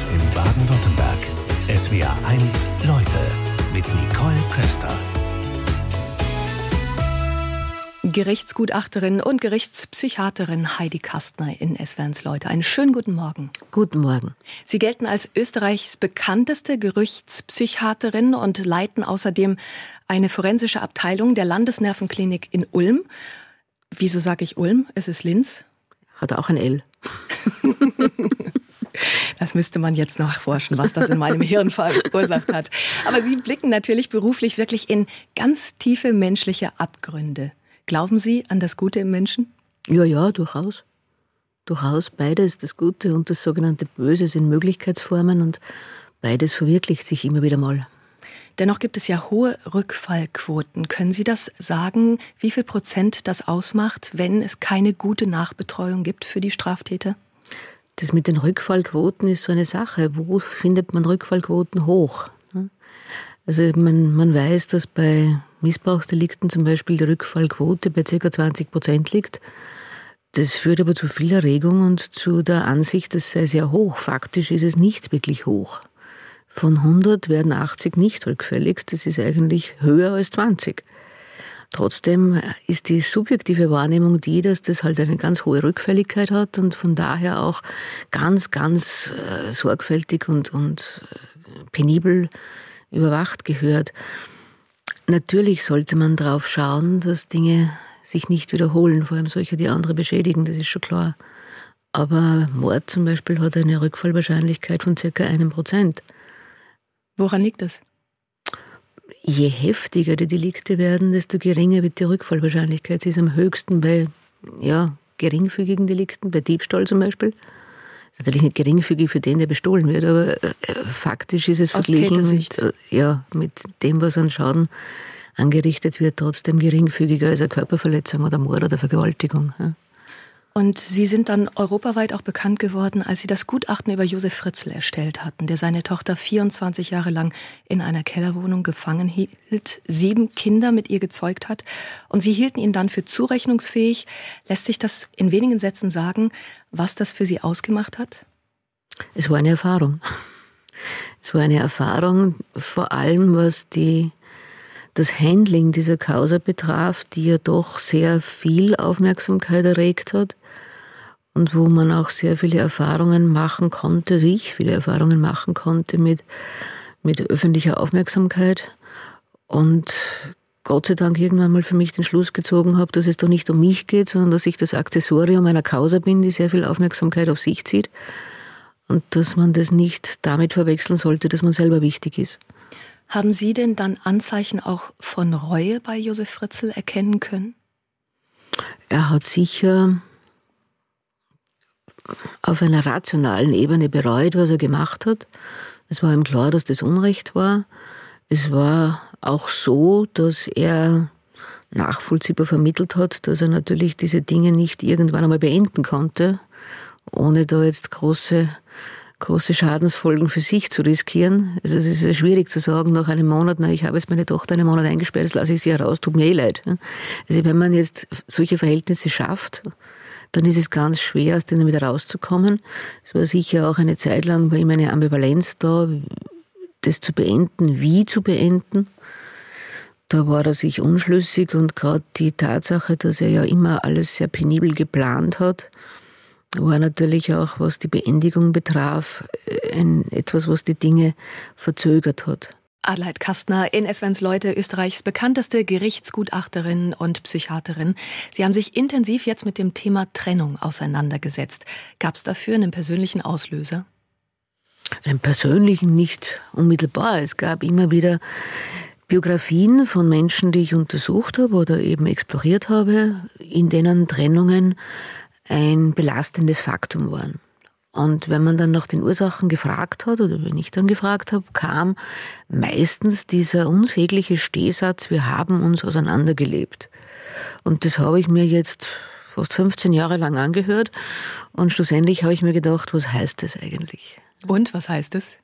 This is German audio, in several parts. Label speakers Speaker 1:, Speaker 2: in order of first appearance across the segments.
Speaker 1: Neues in Baden-Württemberg. SWR1 Leute mit Nicole Köster.
Speaker 2: Gerichtsgutachterin und Gerichtspsychiaterin Heidi Kastner in SWR1 Leute. Einen schönen guten Morgen.
Speaker 3: Guten Morgen.
Speaker 2: Sie gelten als Österreichs bekannteste Gerichtspsychiaterin und leiten außerdem eine forensische Abteilung der Landesnervenklinik in Ulm. Wieso sage ich Ulm? Es ist Linz.
Speaker 3: Hat auch ein L.
Speaker 2: Das müsste man jetzt nachforschen, was das in meinem Hirn verursacht hat. Aber Sie blicken natürlich beruflich wirklich in ganz tiefe menschliche Abgründe. Glauben Sie an das Gute im Menschen?
Speaker 3: Ja, durchaus. Durchaus. Beides, das Gute und das sogenannte Böse, sind Möglichkeitsformen und beides verwirklicht sich immer wieder mal.
Speaker 2: Dennoch gibt es ja hohe Rückfallquoten. Können Sie das sagen, wie viel Prozent das ausmacht, wenn es keine gute Nachbetreuung gibt für die Straftäter?
Speaker 3: Das mit den Rückfallquoten ist so eine Sache. Wo findet man Rückfallquoten hoch? Also man weiß, dass bei Missbrauchsdelikten zum Beispiel die Rückfallquote bei ca. 20% liegt. Das führt aber zu viel Erregung und zu der Ansicht, das sei sehr hoch. Faktisch ist es nicht wirklich hoch. Von 100 werden 80 nicht rückfällig. Das ist eigentlich höher als 20. Trotzdem ist die subjektive Wahrnehmung die, dass das halt eine ganz hohe Rückfälligkeit hat und von daher auch ganz sorgfältig und penibel überwacht gehört. Natürlich sollte man darauf schauen, dass Dinge sich nicht wiederholen, vor allem solche, die andere beschädigen, das ist schon klar. Aber Mord zum Beispiel hat eine Rückfallwahrscheinlichkeit von ca. 1%.
Speaker 2: Woran liegt das?
Speaker 3: Je heftiger die Delikte werden, desto geringer wird die Rückfallwahrscheinlichkeit. Sie ist am höchsten bei geringfügigen Delikten, bei Diebstahl zum Beispiel. Das ist natürlich nicht geringfügig für den, der bestohlen wird, aber faktisch ist es verglichen mit dem, was an Schaden angerichtet wird, trotzdem geringfügiger als eine Körperverletzung oder Mord oder Vergewaltigung. Ja.
Speaker 2: Und Sie sind dann europaweit auch bekannt geworden, als Sie das Gutachten über Josef Fritzl erstellt hatten, der seine Tochter 24 Jahre lang in einer Kellerwohnung gefangen hielt, 7 Kinder mit ihr gezeugt hat. Und Sie hielten ihn dann für zurechnungsfähig. Lässt sich das in wenigen Sätzen sagen, was das für Sie ausgemacht hat?
Speaker 3: Es war eine Erfahrung. Es war eine Erfahrung, vor allem was das Handling dieser Causa betraf, die ja doch sehr viel Aufmerksamkeit erregt hat und wo man auch sehr viele Erfahrungen machen konnte, mit öffentlicher Aufmerksamkeit und Gott sei Dank irgendwann mal für mich den Schluss gezogen habe, dass es doch nicht um mich geht, sondern dass ich das Akzessorium einer Causa bin, die sehr viel Aufmerksamkeit auf sich zieht und dass man das nicht damit verwechseln sollte, dass man selber wichtig ist.
Speaker 2: Haben Sie denn dann Anzeichen auch von Reue bei Josef Fritzl erkennen können?
Speaker 3: Er hat sicher auf einer rationalen Ebene bereut, was er gemacht hat. Es war ihm klar, dass das Unrecht war. Es war auch so, dass er nachvollziehbar vermittelt hat, dass er natürlich diese Dinge nicht irgendwann einmal beenden konnte, ohne da jetzt große Schadensfolgen für sich zu riskieren. Also es ist sehr schwierig zu sagen, nach einem Monat, ich habe jetzt meine Tochter einen Monat eingesperrt, jetzt lasse ich sie heraus, tut mir leid. Also wenn man jetzt solche Verhältnisse schafft, dann ist es ganz schwer, aus denen wieder rauszukommen. Es war sicher auch eine Zeit lang bei ihm eine Ambivalenz da, das zu beenden, wie zu beenden. Da war er sich unschlüssig und gerade die Tatsache, dass er ja immer alles sehr penibel geplant hat, war natürlich auch, was die Beendigung betraf, etwas, was die Dinge verzögert hat.
Speaker 2: Adelheid Kastner in SWR1 Leute, Österreichs bekannteste Gerichtsgutachterin und Psychiaterin. Sie haben sich intensiv jetzt mit dem Thema Trennung auseinandergesetzt. Gab es dafür einen persönlichen Auslöser?
Speaker 3: Einen persönlichen nicht unmittelbar. Es gab immer wieder Biografien von Menschen, die ich untersucht habe oder eben exploriert habe, in denen Trennungen ein belastendes Faktum waren. Und wenn man dann nach den Ursachen gefragt hat, oder wenn ich dann gefragt habe, kam meistens dieser unsägliche Stehsatz, wir haben uns auseinandergelebt. Und das habe ich mir jetzt fast 15 Jahre lang angehört und schlussendlich habe ich mir gedacht, was heißt das eigentlich?
Speaker 2: Und, was heißt es?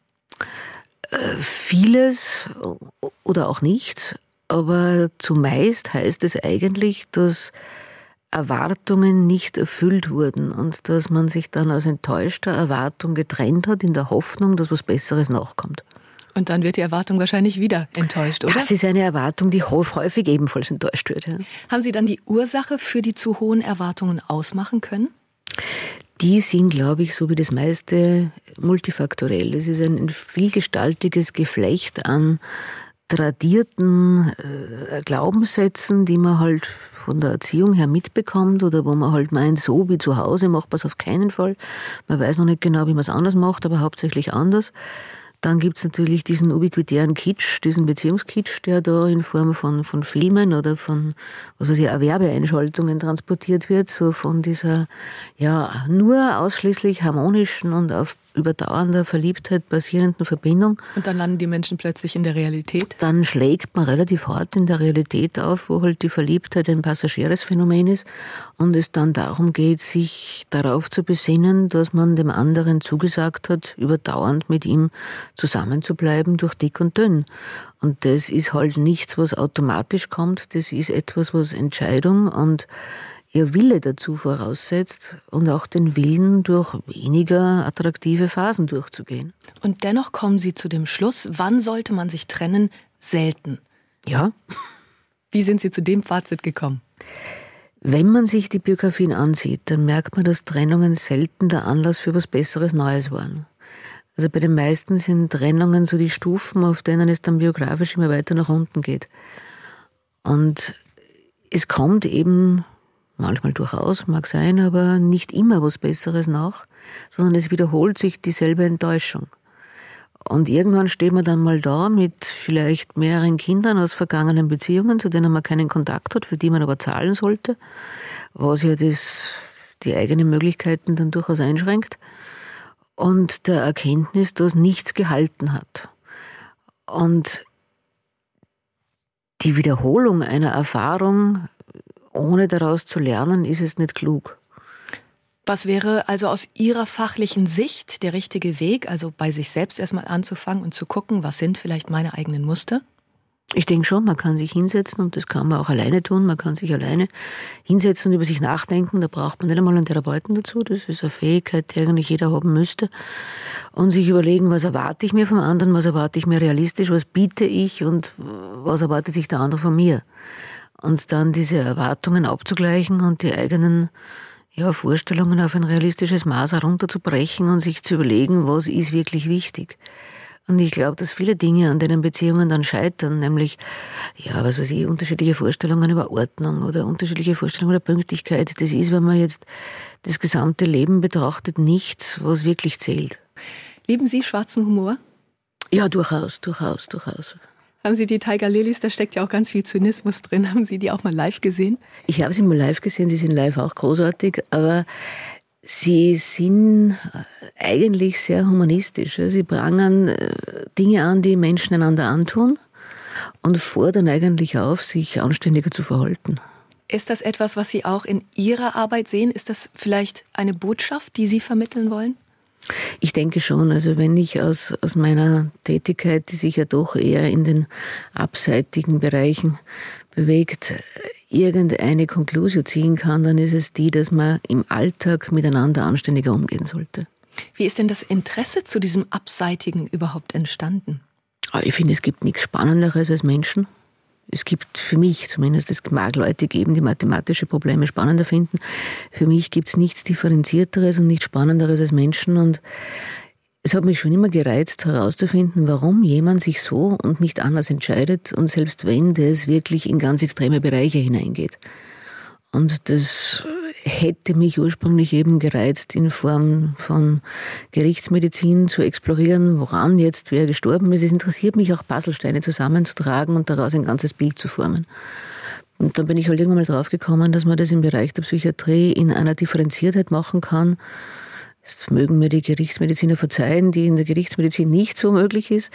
Speaker 3: Vieles oder auch nichts, aber zumeist heißt es eigentlich, dass Erwartungen nicht erfüllt wurden und dass man sich dann aus enttäuschter Erwartung getrennt hat, in der Hoffnung, dass was Besseres nachkommt.
Speaker 2: Und dann wird die Erwartung wahrscheinlich wieder enttäuscht, oder?
Speaker 3: Das ist eine Erwartung, die häufig ebenfalls enttäuscht wird. Ja.
Speaker 2: Haben Sie dann die Ursache für die zu hohen Erwartungen ausmachen können?
Speaker 3: Die sind, glaube ich, so wie das meiste multifaktorell. Das ist ein vielgestaltiges Geflecht an tradierten Glaubenssätzen, die man halt von der Erziehung her mitbekommt oder wo man halt meint, so wie zu Hause macht man es auf keinen Fall. Man weiß noch nicht genau, wie man es anders macht, aber hauptsächlich anders. Dann gibt es natürlich diesen ubiquitären Kitsch, diesen Beziehungskitsch, der da in Form von Filmen oder von Werbeeinschaltungen transportiert wird, so von dieser nur ausschließlich harmonischen und auf überdauernder Verliebtheit basierenden Verbindung.
Speaker 2: Und dann landen die Menschen plötzlich in der Realität?
Speaker 3: Dann schlägt man relativ hart in der Realität auf, wo halt die Verliebtheit ein passageres Phänomen ist und es dann darum geht, sich darauf zu besinnen, dass man dem anderen zugesagt hat, überdauernd mit ihm zusammen zu bleiben durch dick und dünn. Und das ist halt nichts, was automatisch kommt, das ist etwas, was Entscheidung und ihr Wille dazu voraussetzt und auch den Willen, durch weniger attraktive Phasen durchzugehen.
Speaker 2: Und dennoch kommen Sie zu dem Schluss, wann sollte man sich trennen? Selten.
Speaker 3: Ja.
Speaker 2: Wie sind Sie zu dem Fazit gekommen?
Speaker 3: Wenn man sich die Biografien ansieht, dann merkt man, dass Trennungen selten der Anlass für was Besseres Neues waren. Also bei den meisten sind Trennungen so die Stufen, auf denen es dann biografisch immer weiter nach unten geht. Und es kommt eben manchmal durchaus, mag sein, aber nicht immer was Besseres nach, sondern es wiederholt sich dieselbe Enttäuschung. Und irgendwann steht man dann mal da mit vielleicht mehreren Kindern aus vergangenen Beziehungen, zu denen man keinen Kontakt hat, für die man aber zahlen sollte, was ja die eigenen Möglichkeiten dann durchaus einschränkt. Und der Erkenntnis, dass nichts gehalten hat. Und die Wiederholung einer Erfahrung, ohne daraus zu lernen, ist es nicht klug.
Speaker 2: Was wäre also aus Ihrer fachlichen Sicht der richtige Weg, also bei sich selbst erstmal anzufangen und zu gucken, was sind vielleicht meine eigenen Muster?
Speaker 3: Ich denke schon, man kann sich hinsetzen und das kann man auch alleine tun. Man kann sich alleine hinsetzen und über sich nachdenken. Da braucht man nicht einmal einen Therapeuten dazu. Das ist eine Fähigkeit, die eigentlich jeder haben müsste. Und sich überlegen, was erwarte ich mir vom anderen, was erwarte ich mir realistisch, was biete ich und was erwartet sich der andere von mir. Und dann diese Erwartungen abzugleichen und die eigenen Vorstellungen auf ein realistisches Maß herunterzubrechen und sich zu überlegen, was ist wirklich wichtig. Und ich glaube, dass viele Dinge, an denen Beziehungen dann scheitern, nämlich, unterschiedliche Vorstellungen über Ordnung oder unterschiedliche Vorstellungen über Pünktlichkeit, das ist, wenn man jetzt das gesamte Leben betrachtet, nichts, was wirklich zählt.
Speaker 2: Lieben Sie schwarzen Humor?
Speaker 3: Ja, durchaus.
Speaker 2: Haben Sie die Tiger Lilies, da steckt ja auch ganz viel Zynismus drin, haben Sie die auch mal live gesehen?
Speaker 3: Ich habe sie mal live gesehen, sie sind live auch großartig, aber sie sind eigentlich sehr humanistisch. Sie prangern Dinge an, die Menschen einander antun und fordern eigentlich auf, sich anständiger zu verhalten.
Speaker 2: Ist das etwas, was Sie auch in Ihrer Arbeit sehen? Ist das vielleicht eine Botschaft, die Sie vermitteln wollen?
Speaker 3: Ich denke schon. Also wenn ich aus meiner Tätigkeit, die sich ja doch eher in den abseitigen Bereichen bewegt, irgendeine Konklusio ziehen kann, dann ist es die, dass man im Alltag miteinander anständiger umgehen sollte.
Speaker 2: Wie ist denn das Interesse zu diesem Abseitigen überhaupt entstanden?
Speaker 3: Ich finde, es gibt nichts Spannenderes als Menschen. Es gibt für mich zumindest, es mag Leute geben, die mathematische Probleme spannender finden. Für mich gibt es nichts Differenzierteres und nichts Spannenderes als Menschen. Und es hat mich schon immer gereizt, herauszufinden, warum jemand sich so und nicht anders entscheidet und selbst wenn das wirklich in ganz extreme Bereiche hineingeht. Und das hätte mich ursprünglich eben gereizt, in Form von Gerichtsmedizin zu explorieren, woran jetzt wer gestorben ist. Es interessiert mich auch, Puzzlesteine zusammenzutragen und daraus ein ganzes Bild zu formen. Und dann bin ich halt irgendwann mal drauf gekommen, dass man das im Bereich der Psychiatrie in einer Differenziertheit machen kann. Das mögen mir die Gerichtsmediziner verzeihen, die in der Gerichtsmedizin nicht so möglich ist.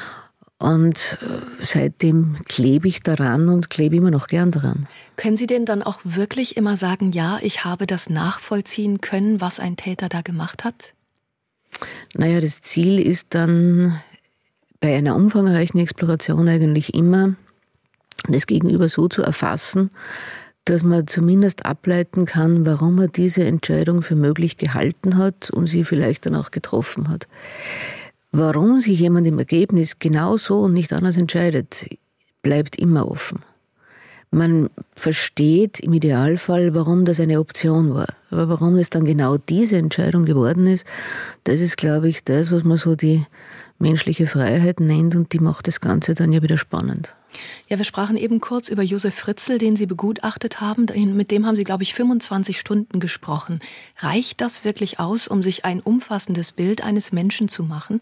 Speaker 3: Und seitdem klebe ich daran und klebe immer noch gern daran.
Speaker 2: Können Sie denn dann auch wirklich immer sagen, ja, ich habe das nachvollziehen können, was ein Täter da gemacht hat?
Speaker 3: Naja, das Ziel ist dann bei einer umfangreichen Exploration eigentlich immer, das Gegenüber so zu erfassen, dass man zumindest ableiten kann, warum er diese Entscheidung für möglich gehalten hat und sie vielleicht dann auch getroffen hat. Warum sich jemand im Ergebnis genau so und nicht anders entscheidet, bleibt immer offen. Man versteht im Idealfall, warum das eine Option war. Aber warum es dann genau diese Entscheidung geworden ist, das ist, glaube ich, das, was man so die menschliche Freiheit nennt, und die macht das Ganze dann ja wieder spannend.
Speaker 2: Ja, wir sprachen eben kurz über Josef Fritzl, den Sie begutachtet haben. Mit dem haben Sie, glaube ich, 25 Stunden gesprochen. Reicht das wirklich aus, um sich ein umfassendes Bild eines Menschen zu machen?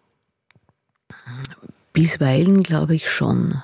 Speaker 3: Bisweilen glaube ich schon.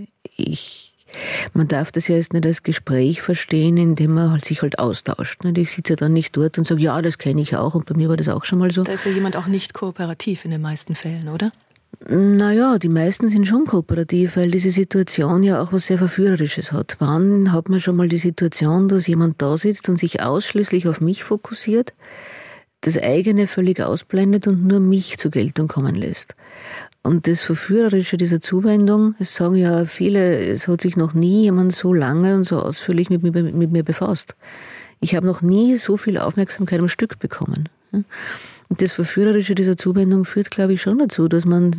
Speaker 3: Man darf das ja jetzt nicht als Gespräch verstehen, indem man sich halt austauscht. Ich sitze ja dann nicht dort und sage, ja, das kenne ich auch, und bei mir war das auch schon mal so.
Speaker 2: Da ist ja jemand auch nicht kooperativ in den meisten Fällen, oder?
Speaker 3: Naja, die meisten sind schon kooperativ, weil diese Situation ja auch was sehr Verführerisches hat. Wann hat man schon mal die Situation, dass jemand da sitzt und sich ausschließlich auf mich fokussiert, das eigene völlig ausblendet und nur mich zur Geltung kommen lässt? Und das Verführerische dieser Zuwendung, es sagen ja viele, es hat sich noch nie jemand so lange und so ausführlich mit mir befasst. Ich habe noch nie so viel Aufmerksamkeit am Stück bekommen. Und das Verführerische dieser Zuwendung führt, glaube ich, schon dazu, dass man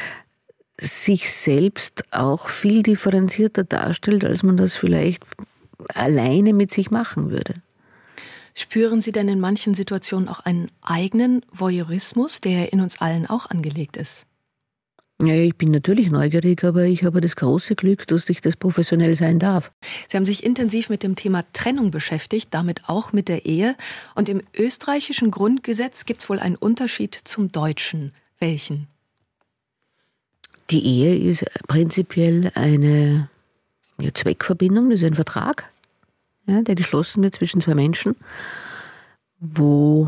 Speaker 3: sich selbst auch viel differenzierter darstellt, als man das vielleicht alleine mit sich machen würde.
Speaker 2: Spüren Sie denn in manchen Situationen auch einen eigenen Voyeurismus, der in uns allen auch angelegt ist?
Speaker 3: Ja, ich bin natürlich neugierig, aber ich habe das große Glück, dass ich das professionell sein darf.
Speaker 2: Sie haben sich intensiv mit dem Thema Trennung beschäftigt, damit auch mit der Ehe. Und im österreichischen Grundgesetz gibt es wohl einen Unterschied zum deutschen. Welchen?
Speaker 3: Die Ehe ist prinzipiell eine Zweckverbindung, das ist ein Vertrag, der geschlossen wird zwischen zwei Menschen, wo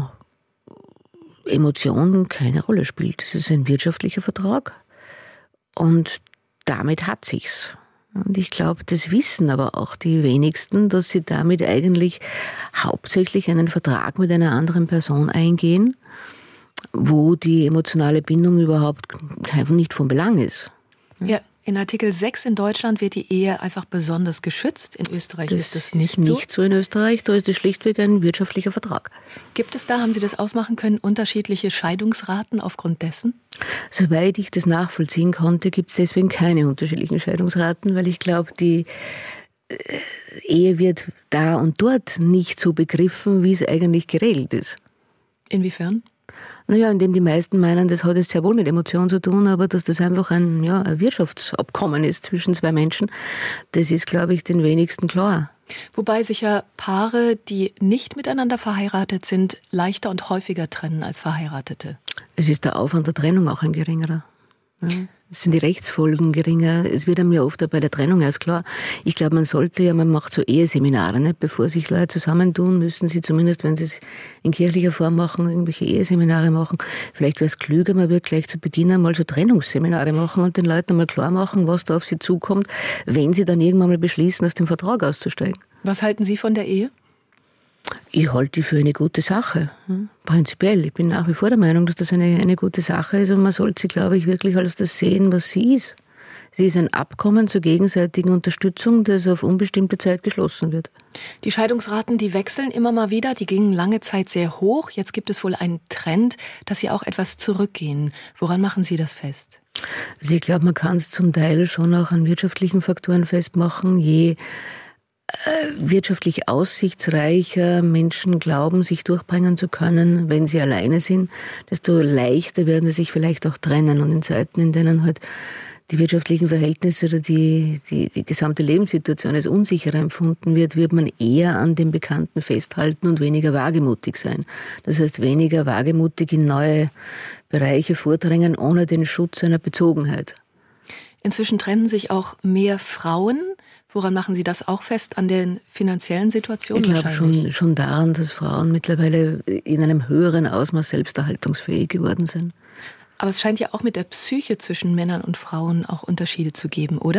Speaker 3: Emotion keine Rolle spielt. Es ist ein wirtschaftlicher Vertrag. Und damit hat sich's. Und ich glaube, das wissen aber auch die wenigsten, dass sie damit eigentlich hauptsächlich einen Vertrag mit einer anderen Person eingehen, wo die emotionale Bindung überhaupt einfach nicht von Belang ist.
Speaker 2: Ja, in Artikel 6 in Deutschland wird die Ehe einfach besonders geschützt. In Österreich ist das nicht so.
Speaker 3: Nicht so in Österreich, da ist es schlichtweg ein wirtschaftlicher Vertrag.
Speaker 2: Gibt es da, haben Sie das ausmachen können, unterschiedliche Scheidungsraten aufgrund dessen?
Speaker 3: Soweit ich das nachvollziehen konnte, gibt es deswegen keine unterschiedlichen Scheidungsraten, weil ich glaube, die Ehe wird da und dort nicht so begriffen, wie es eigentlich geregelt ist.
Speaker 2: Inwiefern?
Speaker 3: Naja, indem die meisten meinen, das hat jetzt sehr wohl mit Emotionen zu tun, aber dass das einfach ein Wirtschaftsabkommen ist zwischen zwei Menschen, das ist, glaube ich, den wenigsten klar.
Speaker 2: Wobei sich ja Paare, die nicht miteinander verheiratet sind, leichter und häufiger trennen als Verheiratete.
Speaker 3: Es ist der Aufwand der Trennung auch ein geringerer. Ja. Es sind die Rechtsfolgen geringer. Es wird einem ja oft bei der Trennung erst klar. Ich glaube, man macht so Eheseminare, nicht? Bevor sich Leute zusammentun, müssen sie zumindest, wenn sie es in kirchlicher Form machen, irgendwelche Eheseminare machen. Vielleicht wäre es klüger, man würde gleich zu Beginn einmal so Trennungsseminare machen und den Leuten einmal klar machen, was da auf sie zukommt, wenn sie dann irgendwann mal beschließen, aus dem Vertrag auszusteigen.
Speaker 2: Was halten Sie von der Ehe?
Speaker 3: Ich halte die für eine gute Sache, prinzipiell. Ich bin nach wie vor der Meinung, dass das eine gute Sache ist, und man sollte sie, glaube ich, wirklich als das sehen, was sie ist. Sie ist ein Abkommen zur gegenseitigen Unterstützung, das auf unbestimmte Zeit geschlossen wird.
Speaker 2: Die Scheidungsraten, die wechseln immer mal wieder, die gingen lange Zeit sehr hoch. Jetzt gibt es wohl einen Trend, dass sie auch etwas zurückgehen. Woran machen Sie das fest?
Speaker 3: Also ich glaube, man kann es zum Teil schon auch an wirtschaftlichen Faktoren festmachen. Je wirtschaftlich aussichtsreicher Menschen glauben, sich durchbringen zu können, wenn sie alleine sind, desto leichter werden sie sich vielleicht auch trennen. Und in Zeiten, in denen halt die wirtschaftlichen Verhältnisse oder die gesamte Lebenssituation als unsicherer empfunden wird man eher an dem Bekannten festhalten und weniger wagemutig sein. Das heißt, weniger wagemutig in neue Bereiche vordrängen, ohne den Schutz einer Bezogenheit.
Speaker 2: Inzwischen trennen sich auch mehr Frauen. Woran machen Sie das auch fest? An den finanziellen Situationen?
Speaker 3: Ich glaube schon daran, dass Frauen mittlerweile in einem höheren Ausmaß selbsterhaltungsfähig geworden sind.
Speaker 2: Aber es scheint ja auch mit der Psyche zwischen Männern und Frauen auch Unterschiede zu geben, oder?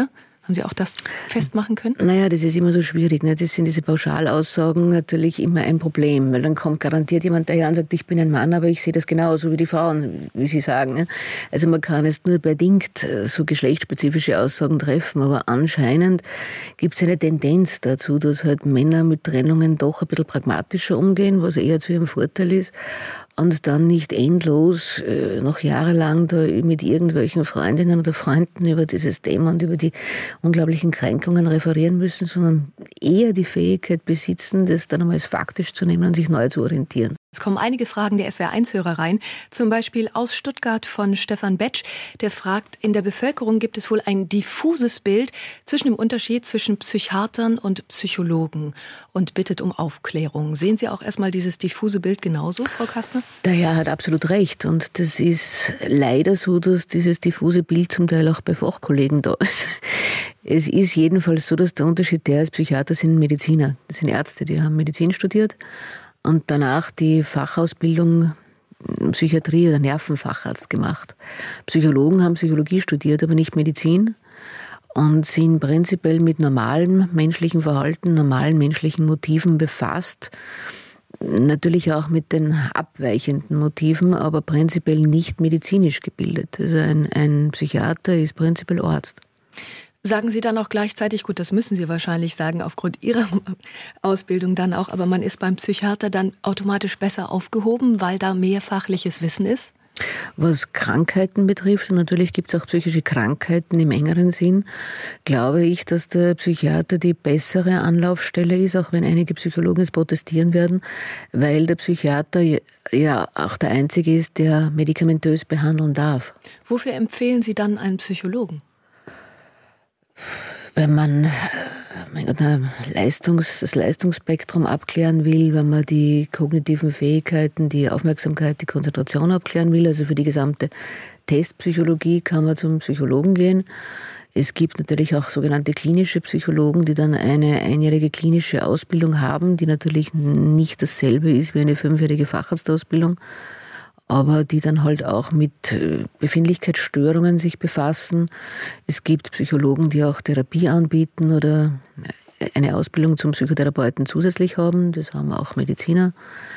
Speaker 2: Haben Sie auch das festmachen können?
Speaker 3: Naja, das ist immer so schwierig. Ne? Das sind diese Pauschalaussagen natürlich immer ein Problem, weil dann kommt garantiert jemand daher und sagt, ich bin ein Mann, aber ich sehe das genauso wie die Frauen, wie Sie sagen. Ne? Also man kann es nur bedingt so geschlechtsspezifische Aussagen treffen, aber anscheinend gibt es eine Tendenz dazu, dass halt Männer mit Trennungen doch ein bisschen pragmatischer umgehen, was eher zu ihrem Vorteil ist. Und dann nicht endlos noch jahrelang da mit irgendwelchen Freundinnen oder Freunden über dieses Thema und über die unglaublichen Kränkungen referieren müssen, sondern eher die Fähigkeit besitzen, das dann einmal als faktisch zu nehmen und sich neu zu orientieren.
Speaker 2: Es kommen einige Fragen der SWR1-Hörer rein, zum Beispiel aus Stuttgart von Stefan Betsch, der fragt, in der Bevölkerung gibt es wohl ein diffuses Bild zwischen dem Unterschied zwischen Psychiatern und Psychologen und bittet um Aufklärung. Sehen Sie auch erstmal dieses diffuse Bild genauso, Frau Kastner?
Speaker 3: Der Herr hat absolut recht und das ist leider so, dass dieses diffuse Bild zum Teil auch bei Fachkollegen da ist. Es ist jedenfalls so, dass der Unterschied der ist, Psychiater sind Mediziner, das sind Ärzte, die haben Medizin studiert und danach die Fachausbildung Psychiatrie oder Nervenfacharzt gemacht. Psychologen haben Psychologie studiert, aber nicht Medizin und sind prinzipiell mit normalem menschlichen Verhalten, normalen menschlichen Motiven befasst. Natürlich auch mit den abweichenden Motiven, aber prinzipiell nicht medizinisch gebildet. Also ein Psychiater ist prinzipiell Arzt.
Speaker 2: Sagen Sie dann auch gleichzeitig, gut, das müssen Sie wahrscheinlich sagen, aufgrund Ihrer Ausbildung dann auch, aber man ist beim Psychiater dann automatisch besser aufgehoben, weil da mehr fachliches Wissen ist?
Speaker 3: Was Krankheiten betrifft, und natürlich gibt es auch psychische Krankheiten im engeren Sinn, glaube ich, dass der Psychiater die bessere Anlaufstelle ist, auch wenn einige Psychologen es protestieren werden, weil der Psychiater ja auch der Einzige ist, der medikamentös behandeln darf.
Speaker 2: Wofür empfehlen Sie dann einen Psychologen?
Speaker 3: Wenn man das Leistungsspektrum abklären will, wenn man die kognitiven Fähigkeiten, die Aufmerksamkeit, die Konzentration abklären will, also für die gesamte Testpsychologie kann man zum Psychologen gehen. Es gibt natürlich auch sogenannte klinische Psychologen, die dann eine einjährige klinische Ausbildung haben, die natürlich nicht dasselbe ist wie eine 5-jährige Facharztausbildung, aber die dann halt auch mit Befindlichkeitsstörungen sich befassen. Es gibt Psychologen, die auch Therapie anbieten oder eine Ausbildung zum Psychotherapeuten zusätzlich haben. Das haben auch Mediziner.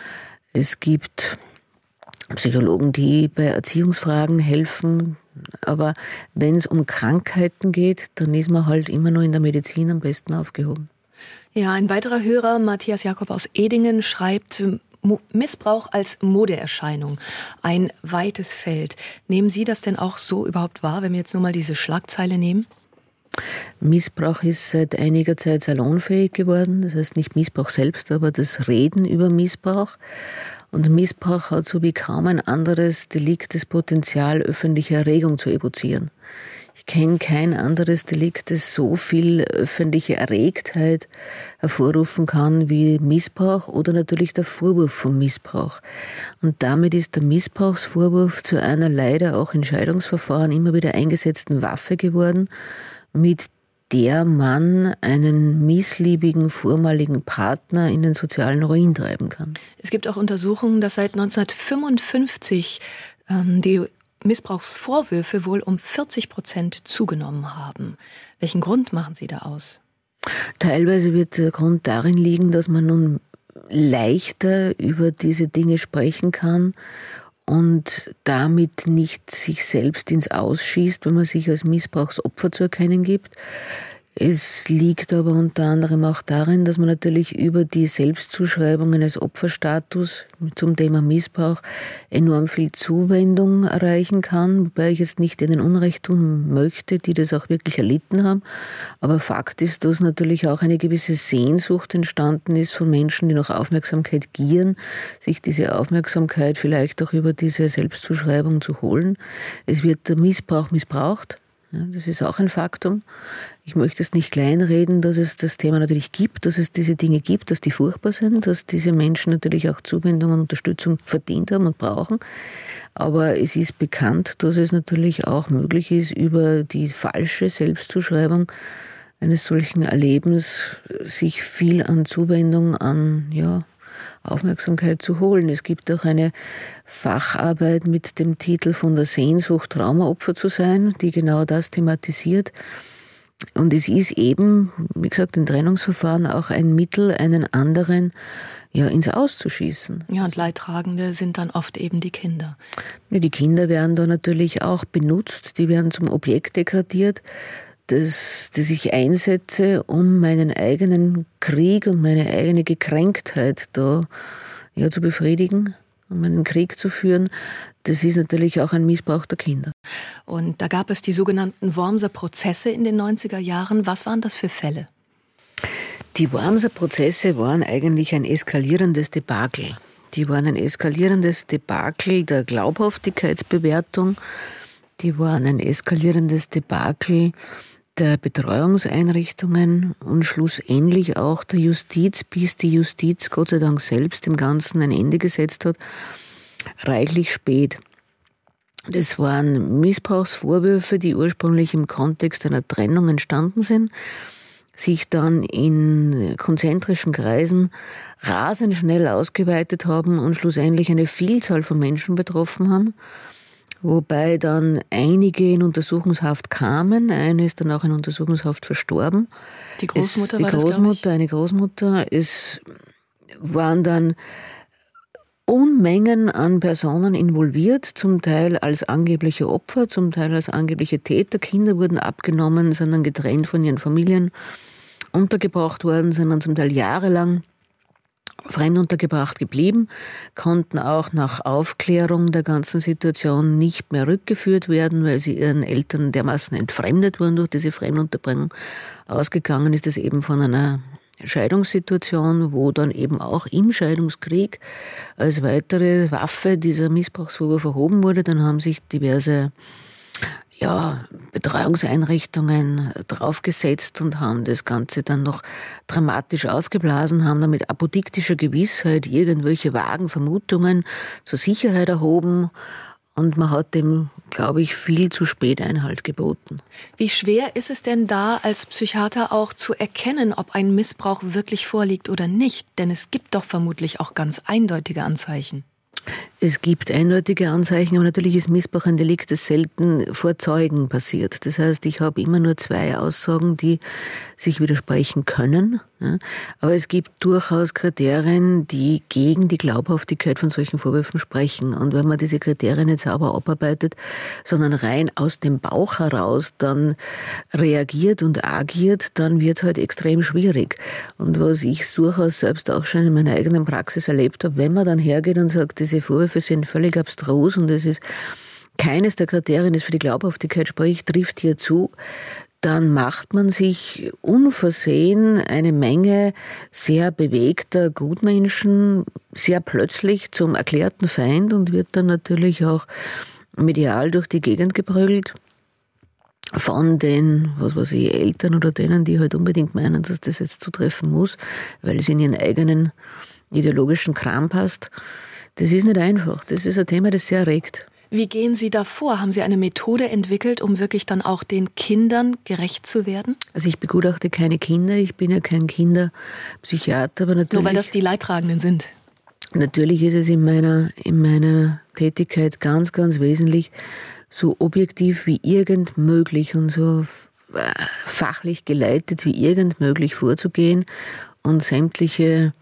Speaker 3: Es gibt Psychologen, die bei Erziehungsfragen helfen. Aber wenn es um Krankheiten geht, dann ist man halt immer noch in der Medizin am besten aufgehoben.
Speaker 2: Ja, ein weiterer Hörer, Matthias Jakob aus Edingen, schreibt, Missbrauch als Modeerscheinung, ein weites Feld. Nehmen Sie das denn auch so überhaupt wahr, wenn wir jetzt nur mal diese Schlagzeile nehmen?
Speaker 3: Missbrauch ist seit einiger Zeit salonfähig geworden. Das heißt nicht Missbrauch selbst, aber das Reden über Missbrauch. Und Missbrauch hat so wie kaum ein anderes Delikt das Potenzial, öffentliche Erregung zu evozieren. Ich kenne kein anderes Delikt, das so viel öffentliche Erregtheit hervorrufen kann wie Missbrauch oder natürlich der Vorwurf von Missbrauch. Und damit ist der Missbrauchsvorwurf zu einer leider auch in Scheidungsverfahren immer wieder eingesetzten Waffe geworden, mit der man einen missliebigen vormaligen Partner in den sozialen Ruin treiben kann.
Speaker 2: Es gibt auch Untersuchungen, dass seit 1955 die Missbrauchsvorwürfe wohl um 40% zugenommen haben. Welchen Grund machen Sie da aus?
Speaker 3: Teilweise wird der Grund darin liegen, dass man nun leichter über diese Dinge sprechen kann und damit nicht sich selbst ins Ausschießt, wenn man sich als Missbrauchsopfer zu erkennen gibt. Es liegt aber unter anderem auch darin, dass man natürlich über die Selbstzuschreibung eines Opferstatus zum Thema Missbrauch enorm viel Zuwendung erreichen kann, wobei ich jetzt nicht denen Unrecht tun möchte, die das auch wirklich erlitten haben. Aber Fakt ist, dass natürlich auch eine gewisse Sehnsucht entstanden ist von Menschen, die nach Aufmerksamkeit gieren, sich diese Aufmerksamkeit vielleicht auch über diese Selbstzuschreibung zu holen. Es wird der Missbrauch missbraucht. Ja, das ist auch ein Faktum. Ich möchte es nicht kleinreden, dass es das Thema natürlich gibt, dass es diese Dinge gibt, dass die furchtbar sind, dass diese Menschen natürlich auch Zuwendung und Unterstützung verdient haben und brauchen. Aber es ist bekannt, dass es natürlich auch möglich ist, über die falsche Selbstzuschreibung eines solchen Erlebens sich viel an Zuwendung, an Aufmerksamkeit zu holen. Es gibt auch eine Facharbeit mit dem Titel Von der Sehnsucht, Traumaopfer zu sein, die genau das thematisiert. Und es ist eben, wie gesagt, ein Trennungsverfahren auch ein Mittel, einen anderen ins Aus zu schießen.
Speaker 2: Ja, und Leidtragende sind dann oft eben die Kinder.
Speaker 3: Ja, die Kinder werden da natürlich auch benutzt, die werden zum Objekt degradiert, das ich einsetze, um meinen eigenen Krieg und meine eigene Gekränktheit da zu befriedigen, um einen Krieg zu führen. Das ist natürlich auch ein Missbrauch der Kinder.
Speaker 2: Und da gab es die sogenannten Wormser Prozesse in den 90er Jahren. Was waren das für Fälle?
Speaker 3: Die Wormser Prozesse waren eigentlich ein eskalierendes Debakel. Die waren ein eskalierendes Debakel der Glaubhaftigkeitsbewertung. Die waren ein eskalierendes Debakel der Betreuungseinrichtungen und schlussendlich auch der Justiz, bis die Justiz Gott sei Dank selbst dem Ganzen ein Ende gesetzt hat, reichlich spät. Das waren Missbrauchsvorwürfe, die ursprünglich im Kontext einer Trennung entstanden sind, sich dann in konzentrischen Kreisen rasend schnell ausgeweitet haben und schlussendlich eine Vielzahl von Menschen betroffen haben, wobei dann einige in Untersuchungshaft kamen. Eine ist dann auch in Untersuchungshaft verstorben.
Speaker 2: Die Großmutter
Speaker 3: war das, glaube ich? Eine Großmutter. Es waren dann Unmengen an Personen involviert, zum Teil als angebliche Opfer, zum Teil als angebliche Täter. Kinder wurden abgenommen, sind dann getrennt von ihren Familien untergebracht worden, sind dann zum Teil jahrelang fremduntergebracht geblieben, konnten auch nach Aufklärung der ganzen Situation nicht mehr rückgeführt werden, weil sie ihren Eltern dermaßen entfremdet wurden durch diese Fremdunterbringung. Ausgegangen ist es eben von einer Scheidungssituation, wo dann eben auch im Scheidungskrieg als weitere Waffe dieser Missbrauchsvorwurf erhoben wurde. Dann haben sich diverse Betreuungseinrichtungen draufgesetzt und haben das Ganze dann noch dramatisch aufgeblasen, haben dann mit apodiktischer Gewissheit irgendwelche vagen Vermutungen zur Sicherheit erhoben. Und man hat dem, glaube ich, viel zu spät Einhalt geboten.
Speaker 2: Wie schwer ist es denn da als Psychiater auch zu erkennen, ob ein Missbrauch wirklich vorliegt oder nicht? Denn es gibt doch vermutlich auch ganz eindeutige Anzeichen.
Speaker 3: Es gibt eindeutige Anzeichen, aber natürlich ist Missbrauch ein Delikt, das selten vor Zeugen passiert. Das heißt, ich habe immer nur 2 Aussagen, die sich widersprechen können. Aber es gibt durchaus Kriterien, die gegen die Glaubhaftigkeit von solchen Vorwürfen sprechen. Und wenn man diese Kriterien nicht sauber abarbeitet, sondern rein aus dem Bauch heraus dann reagiert und agiert, dann wird es halt extrem schwierig. Und was ich durchaus selbst auch schon in meiner eigenen Praxis erlebt habe, wenn man dann hergeht und sagt, diese Vorwürfe sind völlig abstrus und es ist keines der Kriterien, das für die Glaubhaftigkeit spricht, trifft hier zu, dann macht man sich unversehen eine Menge sehr bewegter Gutmenschen sehr plötzlich zum erklärten Feind und wird dann natürlich auch medial durch die Gegend geprügelt von den, Eltern oder denen, die halt unbedingt meinen, dass das jetzt zutreffen muss, weil es in ihren eigenen ideologischen Kram passt. Das ist nicht einfach. Das ist ein Thema, das sehr regt.
Speaker 2: Wie gehen Sie da vor? Haben Sie eine Methode entwickelt, um wirklich dann auch den Kindern gerecht zu werden?
Speaker 3: Also ich begutachte keine Kinder. Ich bin ja kein Kinderpsychiater. Aber natürlich,
Speaker 2: nur weil das die Leidtragenden sind?
Speaker 3: Natürlich ist es in meiner Tätigkeit ganz, ganz wesentlich, so objektiv wie irgend möglich und so fachlich geleitet wie irgend möglich vorzugehen und sämtliche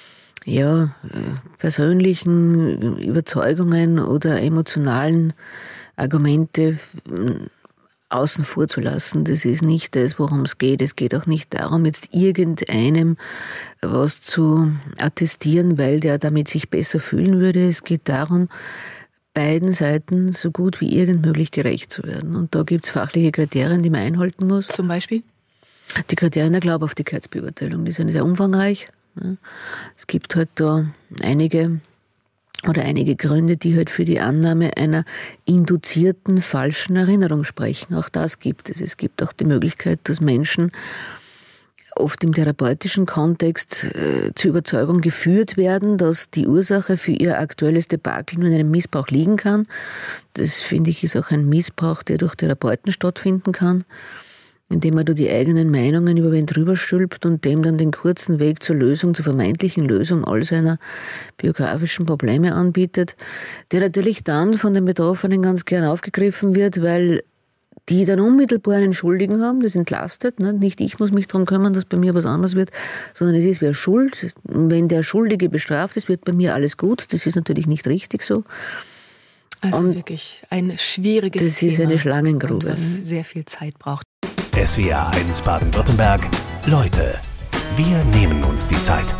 Speaker 3: persönlichen Überzeugungen oder emotionalen Argumente außen vor zu lassen. Das ist nicht das, worum es geht. Es geht auch nicht darum, jetzt irgendeinem was zu attestieren, weil der damit sich besser fühlen würde. Es geht darum, beiden Seiten so gut wie irgend möglich gerecht zu werden. Und da gibt es fachliche Kriterien, die man einhalten muss.
Speaker 2: Zum Beispiel?
Speaker 3: Die Kriterien der Glaubhaftigkeitsbeurteilung, die sind sehr umfangreich. Es gibt halt da einige Gründe, die halt für die Annahme einer induzierten falschen Erinnerung sprechen. Auch das gibt es. Es gibt auch die Möglichkeit, dass Menschen oft im therapeutischen Kontext zur Überzeugung geführt werden, dass die Ursache für ihr aktuelles Debakel nur in einem Missbrauch liegen kann. Das, finde ich, ist auch ein Missbrauch, der durch Therapeuten stattfinden kann, indem man da die eigenen Meinungen über wen drüber stülpt und dem dann den kurzen Weg zur Lösung, zur vermeintlichen Lösung all seiner biografischen Probleme anbietet, der natürlich dann von den Betroffenen ganz gern aufgegriffen wird, weil die dann unmittelbar einen Schuldigen haben, das entlastet. Nicht ich muss mich darum kümmern, dass bei mir was anderes wird, sondern es ist wer schuld. Wenn der Schuldige bestraft ist, wird bei mir alles gut. Das ist natürlich nicht richtig so.
Speaker 2: Also und wirklich ein schwieriges Thema.
Speaker 3: Das ist eine Schlangengrube.
Speaker 2: Was sehr viel Zeit braucht.
Speaker 1: SWR 1 Baden-Württemberg. Leute, wir nehmen uns die Zeit.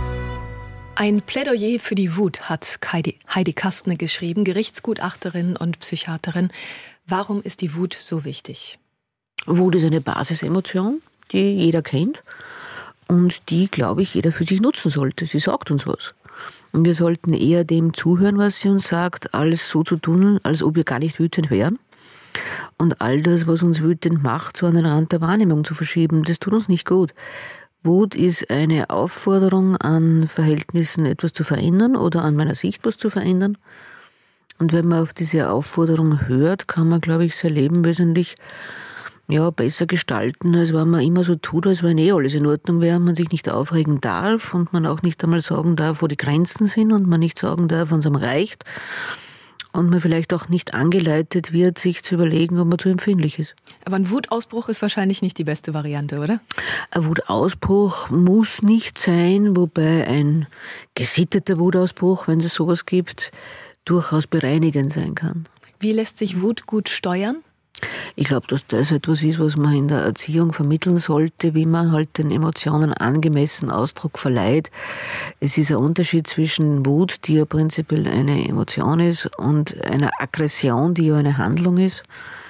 Speaker 2: Ein Plädoyer für die Wut hat Heidi Kastner geschrieben, Gerichtsgutachterin und Psychiaterin. Warum ist die Wut so wichtig?
Speaker 3: Wut ist eine Basisemotion, die jeder kennt und die, glaube ich, jeder für sich nutzen sollte. Sie sagt uns was. Und wir sollten eher dem zuhören, was sie uns sagt, alles so zu tun, als ob wir gar nicht wütend wären. Und all das, was uns wütend macht, so an den Rand der Wahrnehmung zu verschieben, das tut uns nicht gut. Wut ist eine Aufforderung, an Verhältnissen etwas zu verändern oder an meiner Sicht was zu verändern. Und wenn man auf diese Aufforderung hört, kann man, glaube ich, sein Leben wesentlich besser gestalten, als wenn man immer so tut, als wenn alles in Ordnung wäre, man sich nicht aufregen darf und man auch nicht einmal sagen darf, wo die Grenzen sind und man nicht sagen darf, wann es einem reicht und man vielleicht auch nicht angeleitet wird, sich zu überlegen, ob man zu empfindlich ist.
Speaker 2: Aber ein Wutausbruch ist wahrscheinlich nicht die beste Variante, oder?
Speaker 3: Ein Wutausbruch muss nicht sein, wobei ein gesitteter Wutausbruch, wenn es sowas gibt, durchaus bereinigend sein kann.
Speaker 2: Wie lässt sich Wut gut steuern?
Speaker 3: Ich glaube, dass das etwas ist, was man in der Erziehung vermitteln sollte, wie man halt den Emotionen angemessen Ausdruck verleiht. Es ist ein Unterschied zwischen Wut, die ja prinzipiell eine Emotion ist, und einer Aggression, die ja eine Handlung ist.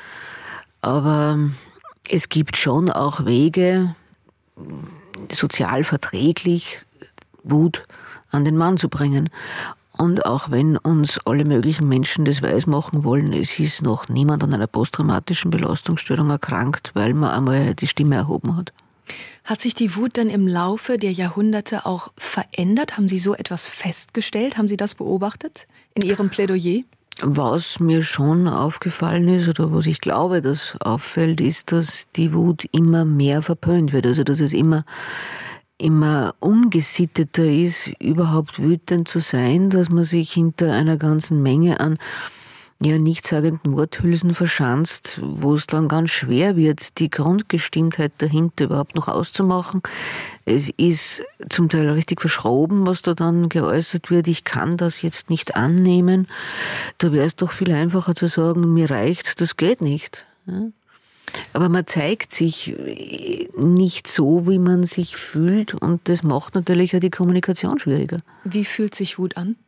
Speaker 3: Aber es gibt schon auch Wege, sozial verträglich Wut an den Mann zu bringen. Und auch wenn uns alle möglichen Menschen das weismachen wollen, es ist noch niemand an einer posttraumatischen Belastungsstörung erkrankt, weil man einmal die Stimme erhoben hat.
Speaker 2: Hat sich die Wut denn im Laufe der Jahrhunderte auch verändert? Haben Sie so etwas festgestellt? Haben Sie das beobachtet in Ihrem Plädoyer?
Speaker 3: Was mir schon aufgefallen ist, oder was ich glaube, dass auffällt, ist, dass die Wut immer mehr verpönt wird. Also dass es immer ungesitteter ist, überhaupt wütend zu sein, dass man sich hinter einer ganzen Menge an nichtssagenden Worthülsen verschanzt, wo es dann ganz schwer wird, die Grundgestimmtheit dahinter überhaupt noch auszumachen. Es ist zum Teil richtig verschroben, was da dann geäußert wird. Ich kann das jetzt nicht annehmen. Da wäre es doch viel einfacher zu sagen, mir reicht, das geht nicht. Aber man zeigt sich nicht so, wie man sich fühlt, und das macht natürlich auch die Kommunikation schwieriger.
Speaker 2: Wie fühlt sich Wut an?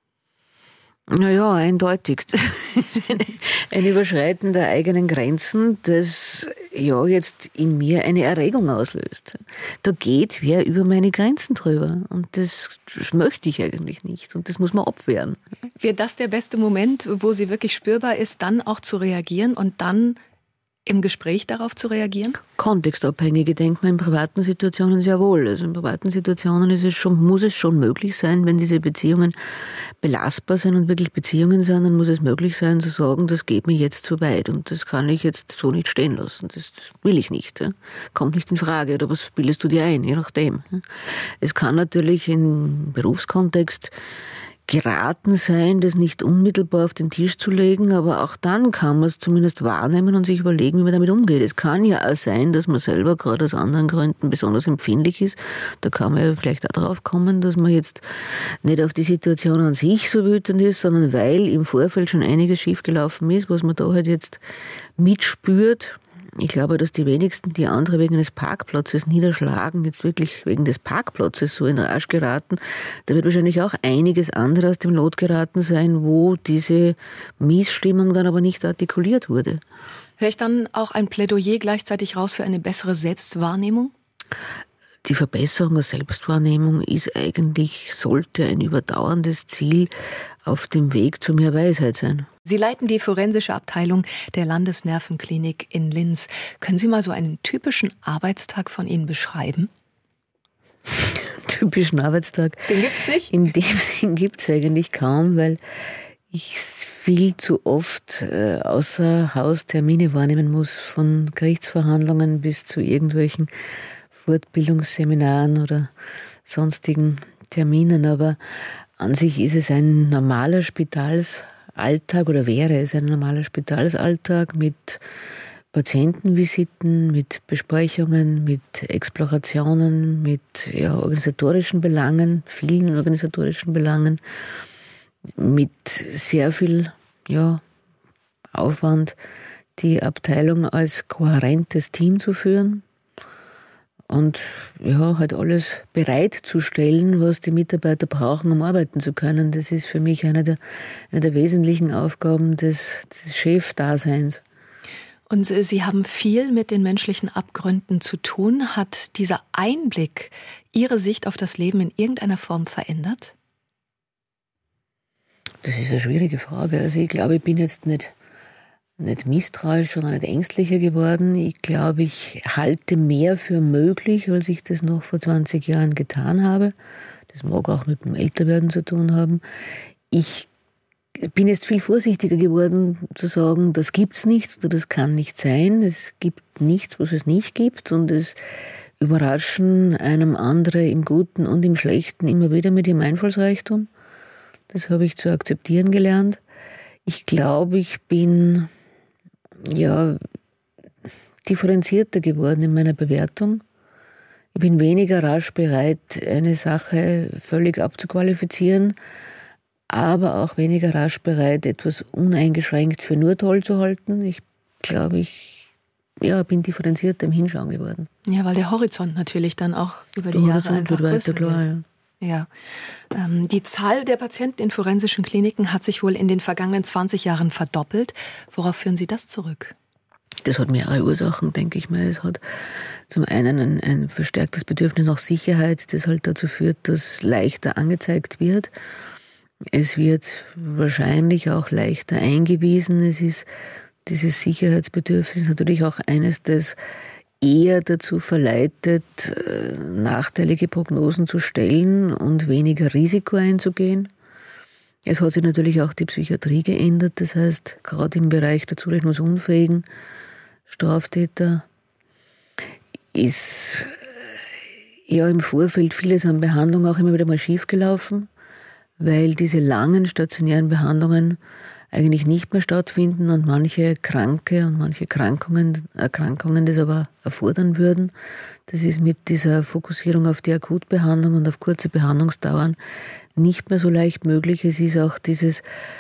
Speaker 3: Naja, eindeutig. Das ist ein Überschreiten der eigenen Grenzen, das jetzt in mir eine Erregung auslöst. Da geht wer über meine Grenzen drüber, und das möchte ich eigentlich nicht, und das muss man abwehren.
Speaker 2: Wäre das der beste Moment, wo sie wirklich spürbar ist, dann auch zu reagieren und dann im Gespräch darauf zu reagieren?
Speaker 3: Kontextabhängige denkt man in privaten Situationen sehr wohl. Also in privaten Situationen muss es schon möglich sein, wenn diese Beziehungen belastbar sind und wirklich Beziehungen sind, dann muss es möglich sein zu sagen, das geht mir jetzt zu weit und das kann ich jetzt so nicht stehen lassen. Das will ich nicht. Ja. Kommt nicht in Frage. Oder was bildest du dir ein? Je nachdem. Es kann natürlich im Berufskontext geraten sein, das nicht unmittelbar auf den Tisch zu legen, aber auch dann kann man es zumindest wahrnehmen und sich überlegen, wie man damit umgeht. Es kann ja auch sein, dass man selber gerade aus anderen Gründen besonders empfindlich ist. Da kann man ja vielleicht auch drauf kommen, dass man jetzt nicht auf die Situation an sich so wütend ist, sondern weil im Vorfeld schon einiges schiefgelaufen ist, was man da halt jetzt mitspürt. Ich glaube, dass die wenigsten, die andere wegen eines Parkplatzes niederschlagen, jetzt wirklich wegen des Parkplatzes so in Rage geraten. Da wird wahrscheinlich auch einiges andere aus dem Lot geraten sein, wo diese Missstimmung dann aber nicht artikuliert wurde.
Speaker 2: Höre ich dann auch ein Plädoyer gleichzeitig raus für eine bessere Selbstwahrnehmung?
Speaker 3: Die Verbesserung der Selbstwahrnehmung sollte ein überdauerndes Ziel auf dem Weg zu mehr Weisheit sein.
Speaker 2: Sie leiten die forensische Abteilung der Landesnervenklinik in Linz. Können Sie mal so einen typischen Arbeitstag von Ihnen beschreiben?
Speaker 3: Typischen Arbeitstag?
Speaker 2: Den gibt's nicht?
Speaker 3: In dem Sinn gibt's eigentlich kaum, weil ich viel zu oft außer Haus Termine wahrnehmen muss, von Gerichtsverhandlungen bis zu irgendwelchen Fortbildungsseminaren oder sonstigen Terminen. Aber an sich ist es ein normaler Spitalsalltag oder wäre es ein normaler Spitalsalltag mit Patientenvisiten, mit Besprechungen, mit Explorationen, mit organisatorischen Belangen, vielen organisatorischen Belangen, mit sehr viel Aufwand, die Abteilung als kohärentes Team zu führen und halt alles bereitzustellen, was die Mitarbeiter brauchen, um arbeiten zu können. Das ist für mich eine der wesentlichen Aufgaben des Chefdaseins.
Speaker 2: Und Sie haben viel mit den menschlichen Abgründen zu tun. Hat dieser Einblick Ihre Sicht auf das Leben in irgendeiner Form verändert?
Speaker 3: Das ist eine schwierige Frage. Also ich glaube, ich bin jetzt nicht misstrauisch oder nicht ängstlicher geworden. Ich glaube, ich halte mehr für möglich, als ich das noch vor 20 Jahren getan habe. Das mag auch mit dem Älterwerden zu tun haben. Ich bin jetzt viel vorsichtiger geworden, zu sagen, das gibt's nicht oder das kann nicht sein. Es gibt nichts, was es nicht gibt, und es überraschen einem andere im Guten und im Schlechten immer wieder mit ihrem Einfallsreichtum. Das habe ich zu akzeptieren gelernt. Ich glaube, ich bin differenzierter geworden in meiner Bewertung. Ich bin weniger rasch bereit, eine Sache völlig abzuqualifizieren, aber auch weniger rasch bereit, etwas uneingeschränkt für nur toll zu halten. Ich glaube, ich bin differenzierter im Hinschauen geworden.
Speaker 2: Ja, weil der Horizont natürlich dann auch über die Jahre einfach größer wird. Ja. Die Zahl der Patienten in forensischen Kliniken hat sich wohl in den vergangenen 20 Jahren verdoppelt. Worauf führen Sie das zurück?
Speaker 3: Das hat mehrere Ursachen, denke ich mal. Es hat zum einen ein verstärktes Bedürfnis nach Sicherheit, das halt dazu führt, dass leichter angezeigt wird. Es wird wahrscheinlich auch leichter eingewiesen. Es ist dieses Sicherheitsbedürfnis natürlich auch eines, das eher dazu verleitet, nachteilige Prognosen zu stellen und weniger Risiko einzugehen. Es hat sich natürlich auch die Psychiatrie geändert. Das heißt, gerade im Bereich der zurechnungsunfähigen Straftäter ist im Vorfeld vieles an Behandlung auch immer wieder mal schiefgelaufen, weil diese langen stationären Behandlungen eigentlich nicht mehr stattfinden und manche Kranke und manche Erkrankungen das aber erfordern würden. Das ist mit dieser Fokussierung auf die Akutbehandlung und auf kurze Behandlungsdauern nicht mehr so leicht möglich. Es ist auch dieses,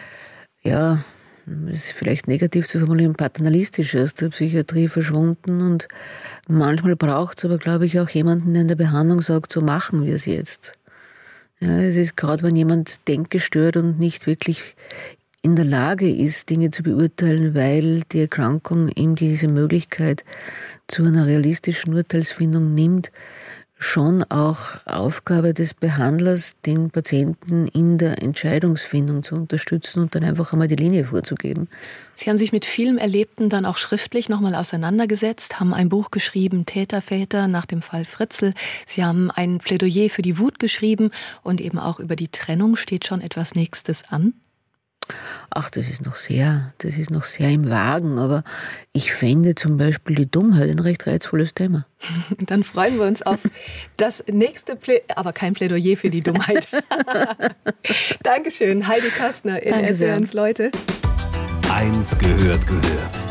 Speaker 3: ist vielleicht negativ zu formulieren, paternalistische aus der Psychiatrie verschwunden, und manchmal braucht es aber, glaube ich, auch jemanden, der in der Behandlung sagt, so machen wir es jetzt. Ja, es ist gerade, wenn jemand denkgestört und nicht wirklich in der Lage ist, Dinge zu beurteilen, weil die Erkrankung ihm diese Möglichkeit zu einer realistischen Urteilsfindung nimmt, schon auch Aufgabe des Behandlers, den Patienten in der Entscheidungsfindung zu unterstützen und dann einfach einmal die Linie vorzugeben.
Speaker 2: Sie haben sich mit vielem Erlebten dann auch schriftlich nochmal auseinandergesetzt, haben ein Buch geschrieben, Täterväter, nach dem Fall Fritzl. Sie haben ein Plädoyer für die Wut geschrieben, und eben auch über die Trennung steht schon etwas Nächstes an.
Speaker 3: Ach, das ist noch sehr im Wagen, aber ich fände zum Beispiel die Dummheit ein recht reizvolles Thema.
Speaker 2: Dann freuen wir uns auf das nächste aber kein Plädoyer für die Dummheit. Dankeschön, Heidi Kastner in SWR1 Leute.
Speaker 1: Eins gehört.